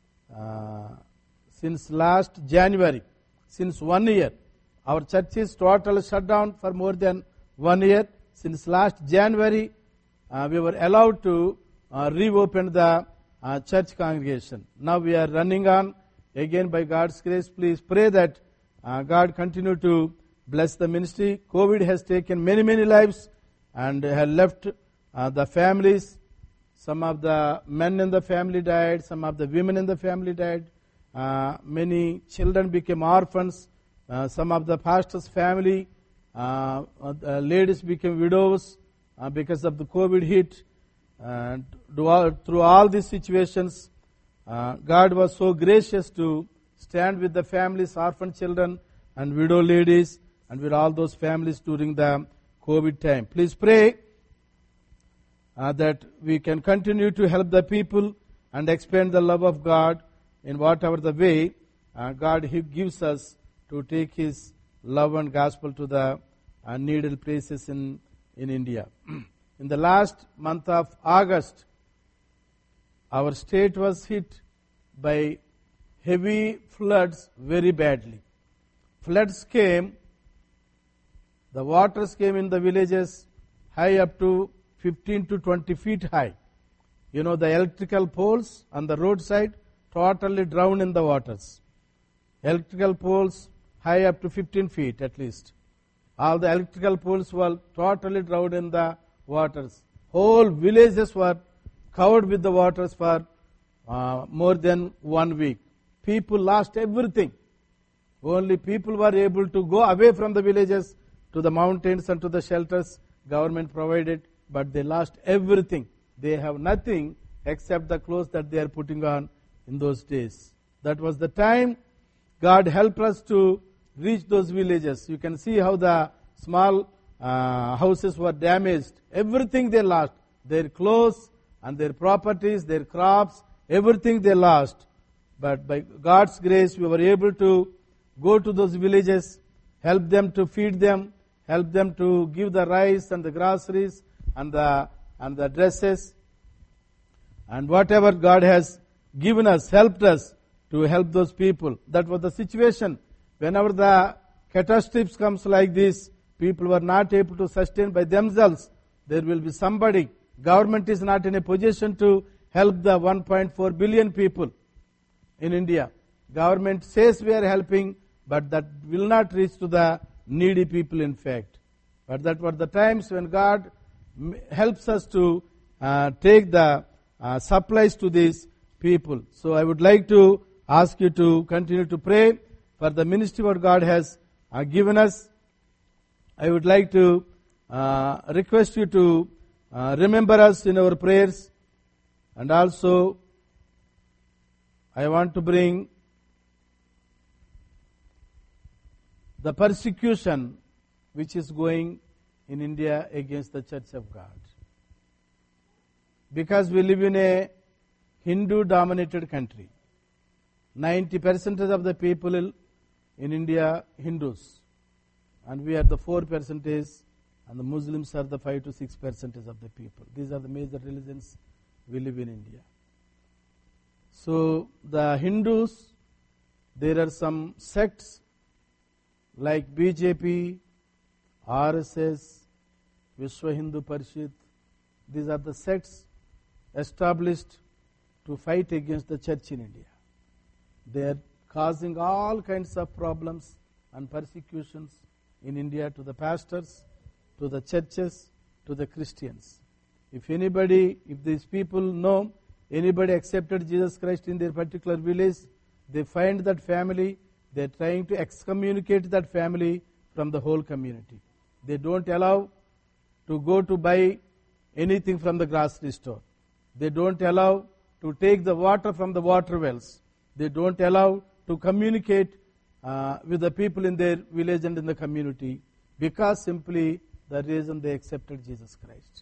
last January, since 1 year, our church is totally shut down for more than 1 year. Since last January, we were allowed to reopen the church congregation. Now we are running on again by God's grace. Please pray that God continue to bless the ministry. COVID has taken many, many lives and has left the families. Some of the men in the family died. Some of the women in the family died. Many children became orphans. Some of the pastor's family, ladies became widows because of the COVID hit. And through all these situations, God was so gracious to stand with the families, orphan children and widow ladies, and with all those families during the COVID time. Please pray that we can continue to help the people and expand the love of God in whatever the way God gives us to take His love and gospel to the needed places in India. In the last month of August, our state was hit by heavy floods very badly. Floods came, the waters came in the villages high up to 15 to 20 feet high. The electrical poles on the roadside totally drowned in the waters. Electrical poles high up to 15 feet at least. All the electrical poles were totally drowned in the waters. Whole villages were covered with the waters for more than 1 week. People lost everything. Only people were able to go away from the villages to the mountains and to the shelters government provided, but they lost everything. They have nothing except the clothes that they are putting on in those days. That was the time God helped us to reach those villages. You can see how the small houses were damaged. Everything they lost. Their clothes and their properties, their crops, everything they lost. But by God's grace, we were able to go to those villages, help them to feed them, help them to give the rice and the groceries and the dresses. And whatever God has given us, helped us to help those people. That was the situation. Whenever the catastrophes comes like this, people were not able to sustain by themselves. There will be somebody. Government is not in a position to help the 1.4 billion people in India. Government says we are helping, but that will not reach to the needy people in fact. But that were the times when God helps us to take the supplies to these people. So I would like to ask you to continue to pray for the ministry what God has given us. I would like to request you to remember us in our prayers, and also I want to bring the persecution which is going in India against the Church of God. Because we live in a Hindu-dominated country. 90% of the people in India Hindus, and we are the 4%, and the Muslims are the 5 to 6% of the people. These are the major religions we live in India. So the Hindus, there are some sects like BJP, RSS, Vishwa Hindu Parishad. These are the sects established to fight against the church in India. They are causing all kinds of problems and persecutions in India to the pastors, to the churches, to the Christians. If these people know anybody accepted Jesus Christ in their particular village, they find that family, they are trying to excommunicate that family from the whole community. They don't allow to go to buy anything from the grocery store. They don't allow to take the water from the water wells. They don't allow to communicate with the people in their village and in the community, because simply the reason they accepted Jesus Christ.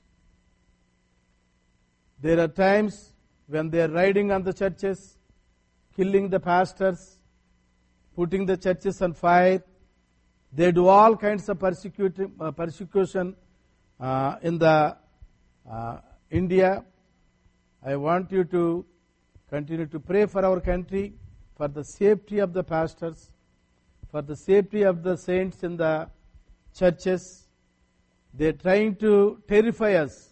There are times when they are riding on the churches, killing the pastors, putting the churches on fire. They do all kinds of persecution in the India. I want you to continue to pray for our country, for the safety of the pastors, for the safety of the saints in the churches. They are trying to terrify us.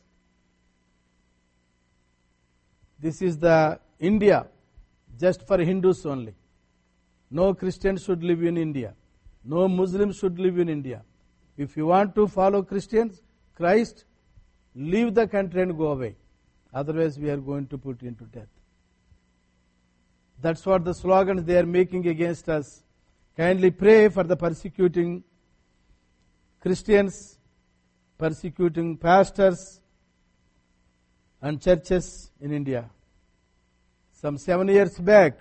This is the India just for Hindus only. No Christians should live in India. No Muslims should live in India. If you want to follow Christ, leave the country and go away. Otherwise, we are going to put you into death. That's what the slogans they are making against us. Kindly pray for the persecuting Christians, persecuting pastors and churches in India. Some 7 years back,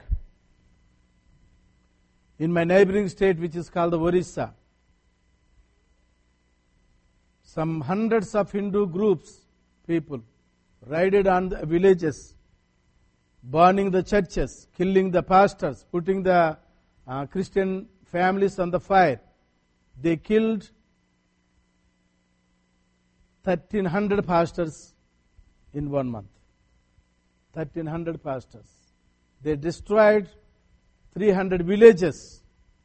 in my neighboring state, which is called the Orissa, some hundreds of Hindu groups, people, raided on the villages, burning the churches, killing the pastors, putting the Christian families on the fire. They killed 1,300 pastors in 1 month. 1,300 pastors. They destroyed 300 villages.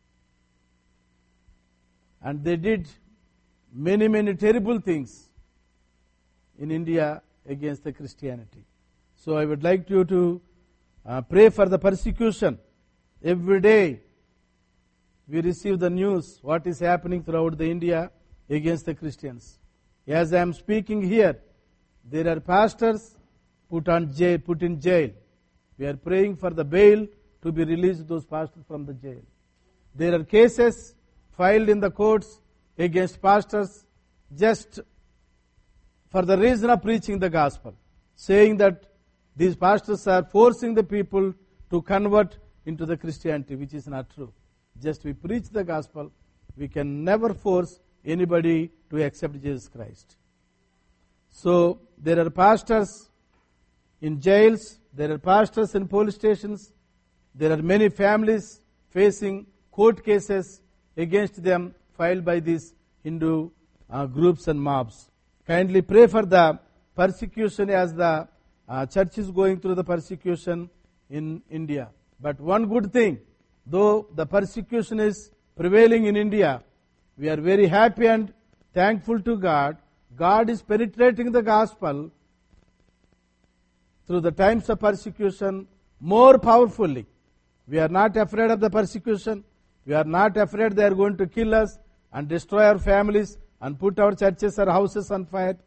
And they did many, many terrible things in India against the Christianity. So I would like you to pray for the persecution. Every day we receive the news what is happening throughout the India against the Christians. As I am speaking here, there are pastors put in jail. We are praying for the bail to be released those pastors from the jail. There are cases filed in the courts against pastors just for the reason of preaching the gospel, saying that these pastors are forcing the people to convert into the Christianity, which is not true. Just we preach the gospel. We can never force anybody to accept Jesus Christ. So there are pastors in jails, there are pastors in police stations, there are many families facing court cases against them filed by these Hindu groups and mobs. Kindly pray for the persecution as the church is going through the persecution in India. But one good thing, though the persecution is prevailing in India, we are very happy and thankful to God. God is penetrating the gospel through the times of persecution more powerfully. We are not afraid of the persecution. We are not afraid they are going to kill us and destroy our families and put our churches or houses on fire.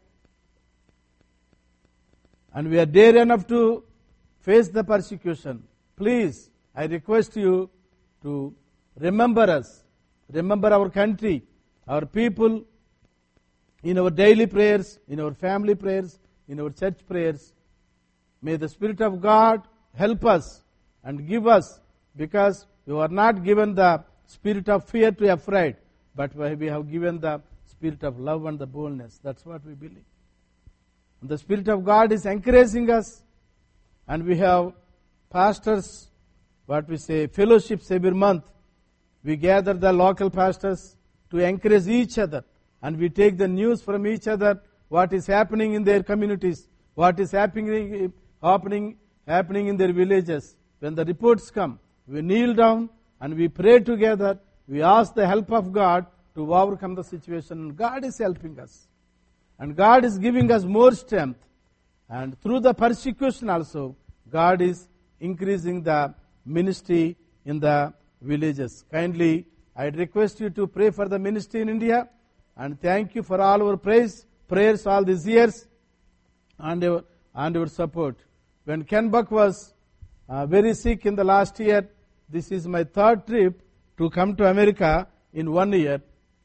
And we are dare enough to face the persecution. Please, I request you to remember us, remember our country, our people, in our daily prayers, in our family prayers, in our church prayers. May the Spirit of God help us and give us, because we are not given the spirit of fear to afraid, but we have given the spirit of love and the boldness. That's what we believe. And the Spirit of God is encouraging us, and we have pastors, what we say, fellowships every month. We gather the local pastors to encourage each other, and we take the news from each other, what is happening in their communities, what is happening in their villages. When the reports come, we kneel down and we pray together. We ask the help of God to overcome the situation. God is helping us. And God is giving us more strength. And through the persecution also, God is increasing the ministry in the villages. Kindly, I request you to pray for the ministry in India. And thank you for all our prayers all these years and your support. When Ken Buck was very sick in the last year, this is my third trip to come to America in 1 year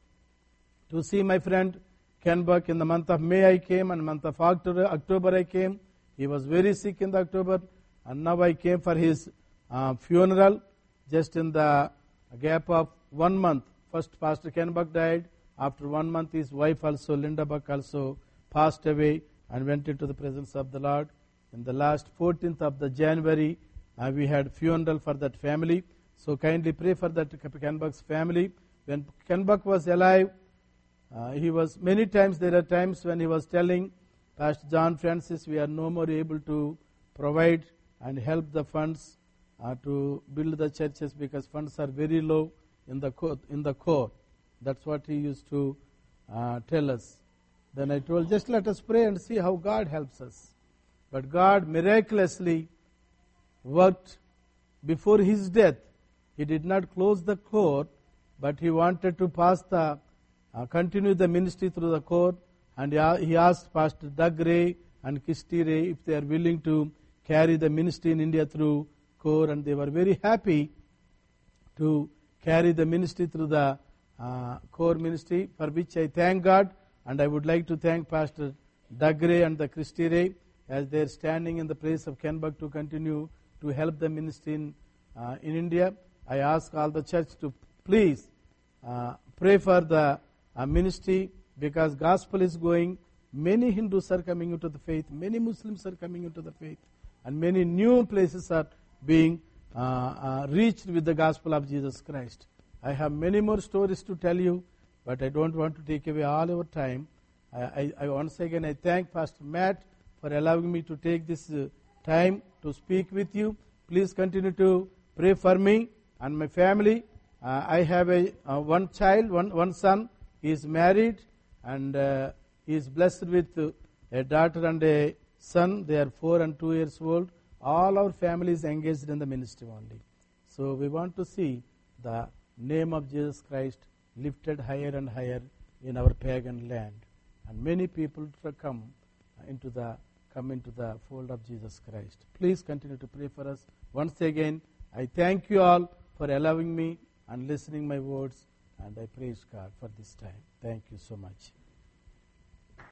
to see my friend Ken Buck. In the month of May I came, and month of October I came. He was very sick in the October, and now I came for his funeral. Just in the gap of 1 month, first Pastor Ken Buck died. After 1 month, his wife also, Linda Buck, also passed away and went into the presence of the Lord. In the last 14th of the January, we had funeral for that family. So kindly pray for that Ken Buck's family. When Ken Buck was alive, he was many times, there are times when he was telling Pastor John Francis, we are no more able to provide and help the funds to build the churches because funds are very low in the core. That's what he used to tell us. Then I told, just let us pray and see how God helps us. But God miraculously worked before his death. He did not close the core, but he wanted to continue the ministry through the core. And he asked Pastor Doug Ray and Kirsty Ray if they are willing to carry the ministry in India through core. And they were very happy to carry the ministry through the core ministry, for which I thank God. And I would like to thank Pastor Doug Ray and the Kirsty Ray as they are standing in the place of Ken Buck to continue to help the ministry in India. I ask all the church to please pray for the ministry, because gospel is going. Many Hindus are coming into the faith, many Muslims are coming into the faith, and many new places are being reached with the gospel of Jesus Christ. I have many more stories to tell you, but I don't want to take away all our time. I once again I thank Pastor Matt for allowing me to take this time to speak with you. Please continue to pray for me and my family. I have one child, one son. He is married, and he is blessed with a daughter and a son. They are 4 and 2 years old. All our family is engaged in the ministry only. So we want to see the name of Jesus Christ lifted higher and higher in our pagan land, and many people to come into the fold of Jesus Christ. Please continue to pray for us. Once again, I thank you all for allowing me and listening my words, and I praise God for this time. Thank you so much.